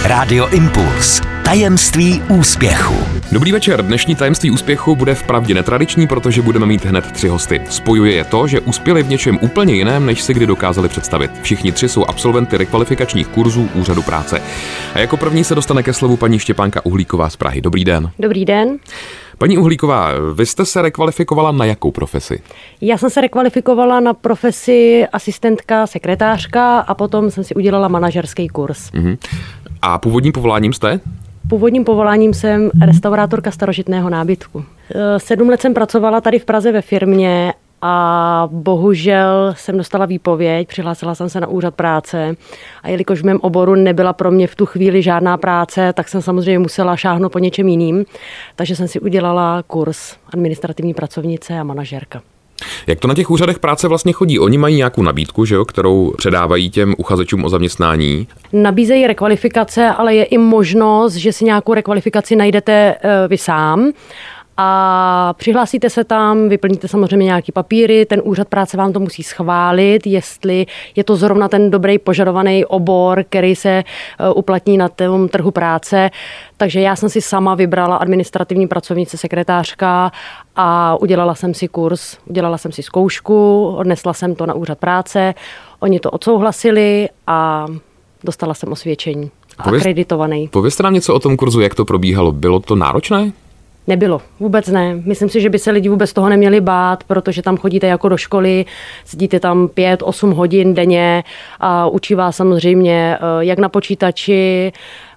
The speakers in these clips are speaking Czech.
Rádio Impuls. Tajemství úspěchu. Dobrý večer. Dnešní tajemství úspěchu bude vpravdě netradiční, protože budeme mít hned 3 hosty. Spojuje je to, že uspěli v něčem úplně jiném, než si kdy dokázali představit. Všichni 3 jsou absolventy rekvalifikačních kurzů Úřadu práce. A jako první se dostane ke slovu paní Štěpánka Uhlíková z Prahy. Dobrý den. Dobrý den. Paní Uhlíková, vy jste se rekvalifikovala na jakou profesi? Já jsem se rekvalifikovala na profesi asistentka, sekretářka a potom jsem si udělala manažerský kurz. A původním povoláním jste? Původním povoláním jsem restaurátorka starožitného nábytku. 7 let jsem pracovala tady v Praze ve firmě a bohužel jsem dostala výpověď, přihlásila jsem se na úřad práce a jelikož v mém oboru nebyla pro mě v tu chvíli žádná práce, tak jsem samozřejmě musela šáhnout po něčem jiným, takže jsem si udělala kurz administrativní pracovnice a manažerka. Jak to na těch úřadech práce vlastně chodí? Oni mají nějakou nabídku, že jo, kterou předávají těm uchazečům o zaměstnání? Nabízejí rekvalifikace, ale je i možnost, že si nějakou rekvalifikaci najdete vy sám. A přihlásíte se tam, vyplníte samozřejmě nějaký papíry, ten úřad práce vám to musí schválit, jestli je to zrovna ten dobrý požadovaný obor, který se uplatní na tom trhu práce. Takže já jsem si sama vybrala administrativní pracovnice, sekretářka a udělala jsem si kurz, udělala jsem si zkoušku, odnesla jsem to na úřad práce, oni to odsouhlasili a dostala jsem osvědčení. Akreditovaný. Povězte nám něco o tom kurzu, jak to probíhalo. Bylo to náročné? Nebylo, vůbec ne. Myslím si, že by se lidi vůbec toho neměli bát, protože tam chodíte jako do školy, sedíte tam 5-8 hodin denně a učí vás samozřejmě jak na počítači,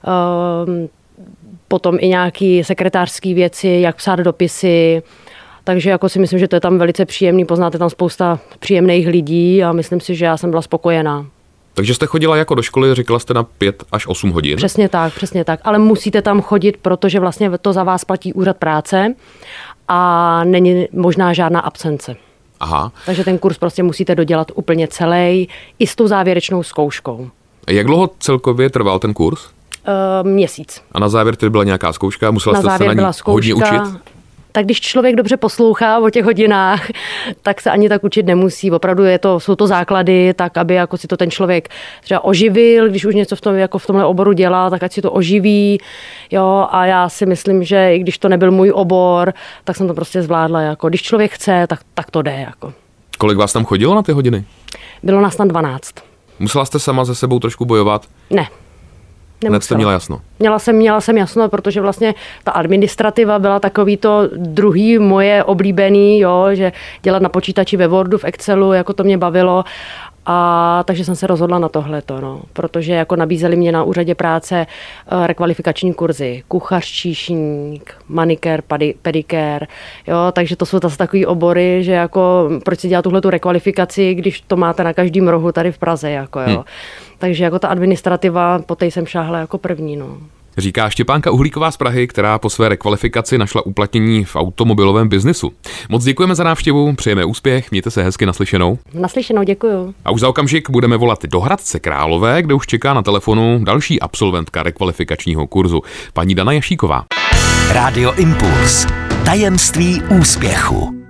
potom i nějaké sekretářské věci, jak psát dopisy. Takže jako si myslím, že to je tam velice příjemný, poznáte tam spousta příjemných lidí a myslím si, že já jsem byla spokojená. Takže jste chodila jako do školy, říkala jste na 5 až 8 hodin? Přesně tak. Ale musíte tam chodit, protože vlastně to za vás platí úřad práce a není možná žádná absence. Aha. Takže ten kurz prostě musíte dodělat úplně celý, i s tou závěrečnou zkouškou. Jak dlouho celkově trval ten kurz? Měsíc. A na závěr tedy byla nějaká zkouška? Musela jste se na ní hodně učit? Tak když člověk dobře poslouchá o těch hodinách, tak se ani tak učit nemusí. Opravdu jsou to základy, tak aby jako si to ten člověk třeba oživil, když už něco v tomhle oboru dělá, tak ať si to oživí. Jo, a já si myslím, že i když to nebyl můj obor, tak jsem to prostě zvládla. Jako, když člověk chce, tak to jde. Jako. Kolik vás tam chodilo na ty hodiny? Bylo nás tam 12. Musela jste sama se sebou trošku bojovat? Ne. Hned jste měla jasno? Měla jsem jasno, protože vlastně ta administrativa byla takový to druhý moje oblíbený, jo, že dělat na počítači ve Wordu, v Excelu, jako to mě bavilo. A takže jsem se rozhodla na tohleto, no, protože jako nabízeli mě na úřadě práce rekvalifikační kurzy, kuchař, číšník, manikér, pedikér, jo, takže to jsou zase takový obory, že jako proč si dělat tuhletu rekvalifikaci, když to máte na každém rohu tady v Praze, jako jo. Takže jako ta administrativa, po té jsem šáhla jako první, no. Říká Štěpánka Uhlíková z Prahy, která po své rekvalifikaci našla uplatnění v automobilovém biznisu. Moc děkujeme za návštěvu, přejeme úspěch, mějte se hezky, naslyšenou. Naslyšenou, děkuju. A už za okamžik budeme volat do Hradce Králové, kde už čeká na telefonu další absolventka rekvalifikačního kurzu, paní Dana Jašíková. Rádio Impuls. Tajemství úspěchu.